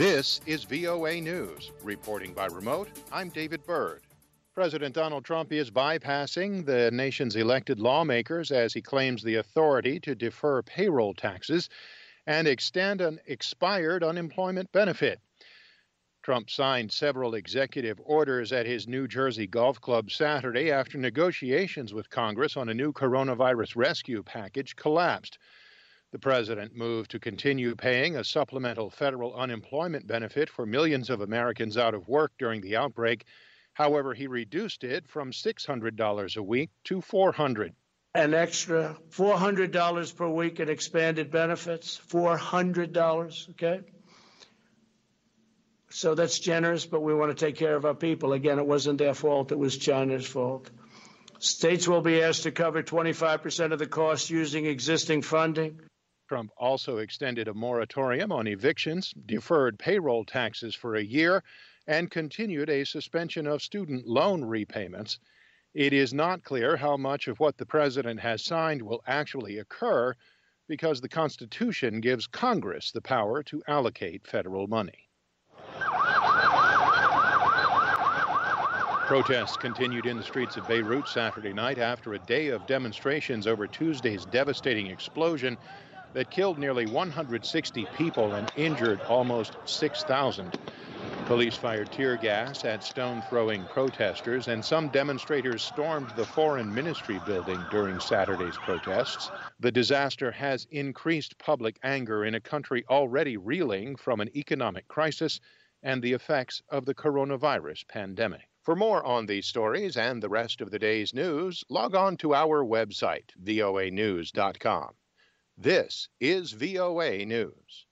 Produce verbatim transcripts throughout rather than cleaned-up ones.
This is V O A News. Reporting by remote, I'm David Byrd. President Donald Trump is bypassing the nation's elected lawmakers as he claims the authority to defer payroll taxes and extend an expired unemployment benefit. Trump signed several executive orders at his New Jersey golf club Saturday after negotiations with Congress on a new coronavirus rescue package collapsed. The president moved to continue paying a supplemental federal unemployment benefit for millions of Americans out of work during the outbreak. However, he reduced it from six hundred dollars a week to four hundred dollars. An extra four hundred dollars per week in expanded benefits, four hundred dollars, okay? So that's generous, but we want to take care of our people. Again, it wasn't their fault, it was China's fault. States will be asked to cover twenty-five percent of the cost using existing funding. Trump also extended a moratorium on evictions, deferred payroll taxes for a year, and continued a suspension of student loan repayments. It is not clear how much of what the president has signed will actually occur because the Constitution gives Congress the power to allocate federal money. Protests continued in the streets of Beirut Saturday night after a day of demonstrations over Tuesday's devastating explosion that killed nearly one hundred sixty people and injured almost six thousand. Police fired tear gas at stone-throwing protesters, and some demonstrators stormed the Foreign Ministry building during Saturday's protests. The disaster has increased public anger in a country already reeling from an economic crisis and the effects of the coronavirus pandemic. For more on these stories and the rest of the day's news, log on to our website, V O A news dot com. This is V O A News.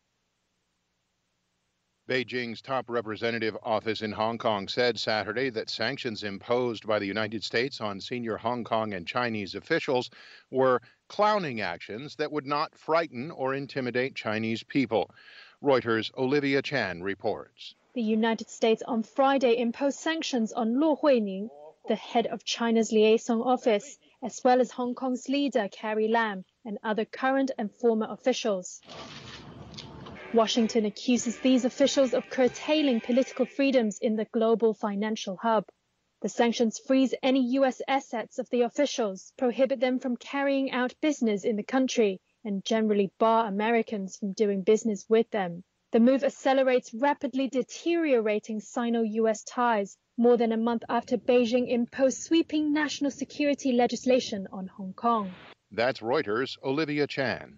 Beijing's top representative office in Hong Kong said Saturday that sanctions imposed by the United States on senior Hong Kong and Chinese officials were clowning actions that would not frighten or intimidate Chinese people. Reuters' Olivia Chan reports. The United States on Friday imposed sanctions on Luo Huining, the head of China's liaison office, as well as Hong Kong's leader Carrie Lam and other current and former officials. Washington accuses these officials of curtailing political freedoms in the global financial hub. The sanctions freeze any U S assets of the officials, prohibit them from carrying out business in the country, and generally bar Americans from doing business with them. The move accelerates rapidly deteriorating Sino-U S ties more than a month after Beijing imposed sweeping national security legislation on Hong Kong. That's Reuters' Olivia Chan.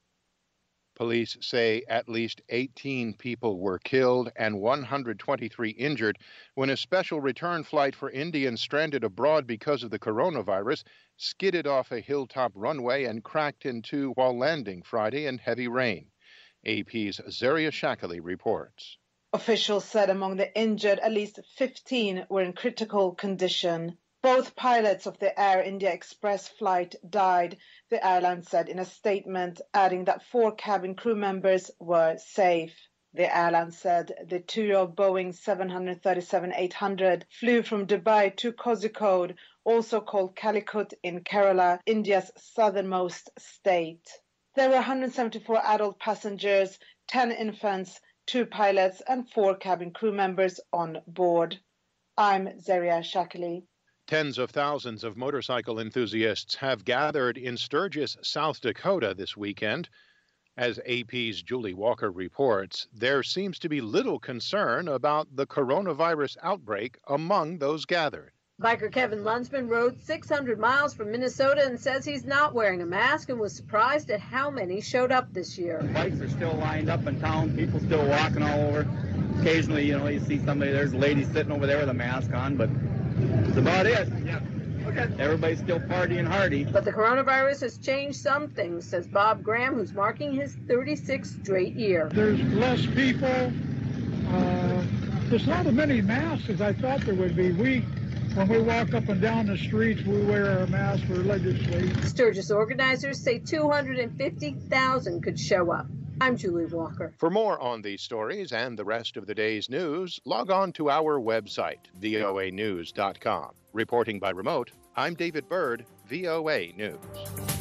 Police say at least eighteen people were killed and one hundred twenty-three injured when a special return flight for Indians stranded abroad because of the coronavirus skidded off a hilltop runway and cracked in two while landing Friday in heavy rain. A P's Zaria Shakali reports. Officials said among the injured, at least fifteen were in critical condition. Both pilots of the Air India Express flight died, the airline said in a statement, adding that four cabin crew members were safe. The airline said the two-year-old Boeing seven thirty-seven eight hundred flew from Dubai to Kozhikode, also called Calicut in Kerala, India's southernmost state. There were one hundred seventy-four adult passengers, ten infants, two pilots, and four cabin crew members on board. I'm Zaria Shakali. Tens of thousands of motorcycle enthusiasts have gathered in Sturgis, South Dakota this weekend. As A P's Julie Walker reports, there seems to be little concern about the coronavirus outbreak among those gathered. Biker Kevin Lunsman rode six hundred miles from Minnesota and says he's not wearing a mask and was surprised at how many showed up this year. Bikes are still lined up in town, people still walking all over. Occasionally, you know, you see somebody, there's a lady sitting over there with a mask on, but that's about it. Yeah. Okay. Everybody's still partying hardy. But the coronavirus has changed some things, says Bob Graham, who's marking his thirty-sixth straight year. There's less people. Uh, there's not as many masks as I thought there would be. We, when we walk up and down the streets, we wear our masks religiously. Sturgis organizers say two hundred fifty thousand could show up. I'm Julie Walker. For more on these stories and the rest of the day's news, log on to our website, V O A news dot com. Reporting by remote, I'm David Byrd, V O A News.